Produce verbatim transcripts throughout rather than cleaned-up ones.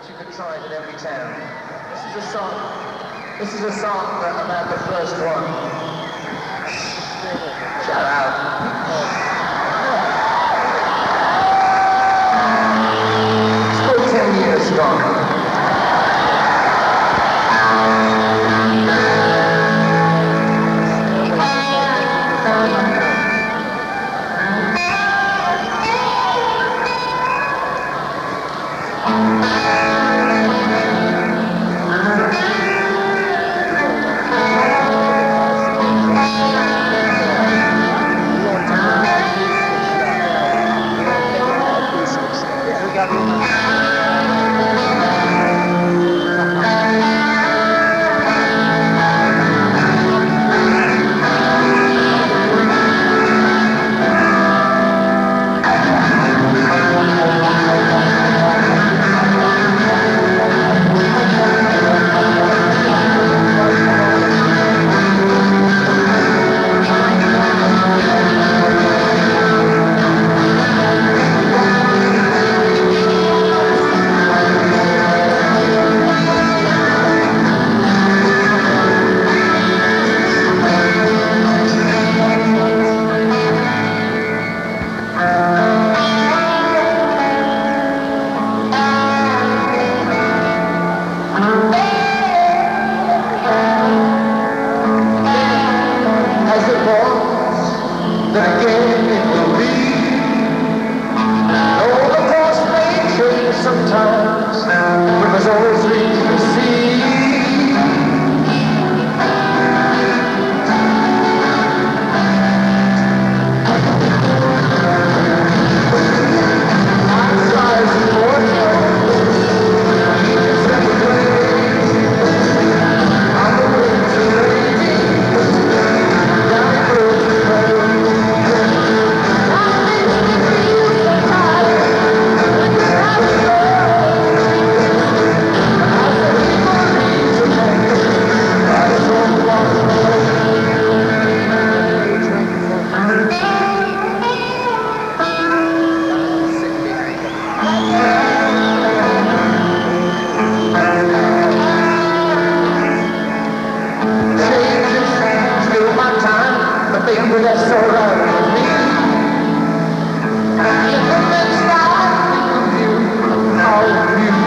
but you could try it in every town. This is a song, this is a song about the first one. Shout out. It's called ten years Strong. Sometimes, but there's always reason to see. Outside's immortal. I'm a winter lady. Down but that's alright with me. If the next time I think of you, all of you.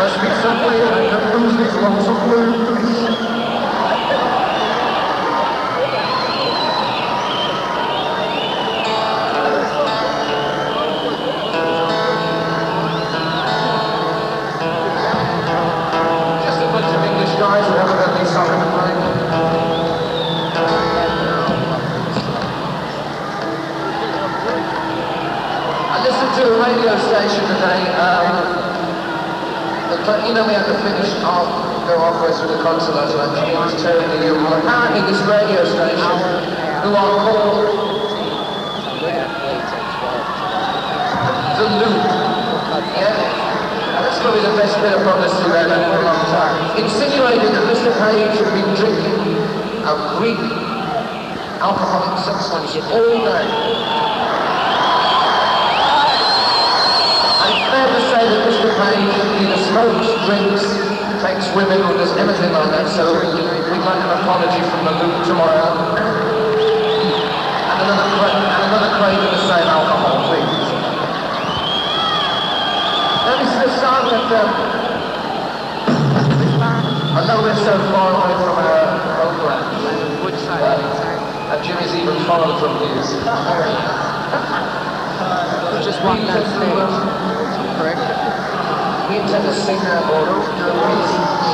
must be some way I can lose these lumps of blues. Just a bunch of English guys who haven't got any soccer to play. I listened to a radio station today. Um, But you know, we had to finish off, go halfway through the concert last night, and he was telling me, well, apparently this radio station, who are called The Loop, yeah? That's probably the best bit of publicity they've had for a long time. Insinuated that Mister Page had been drinking a Greek alcoholic substance all day. It's fair to say that Mister Page either smokes, drinks, takes women, or does anything like that, so we'd like an apology from the Loop tomorrow. And another, and another crate of the same alcohol, please. Now this is a song that, um, I know we're so far away from our homeland. Which side? Uh, Jimmy's even farther from his. Just walk down stage. Correct? We intend to sing that or do a piece.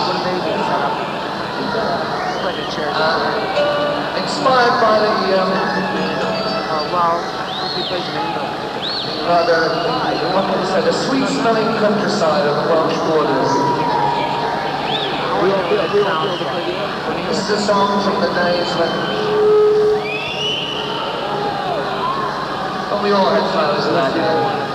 Uh, inspired by the, um, rather, what can I say, the sweet-smelling countryside of the Welsh borders. This is a song from the days when, when we all had flowers in our day.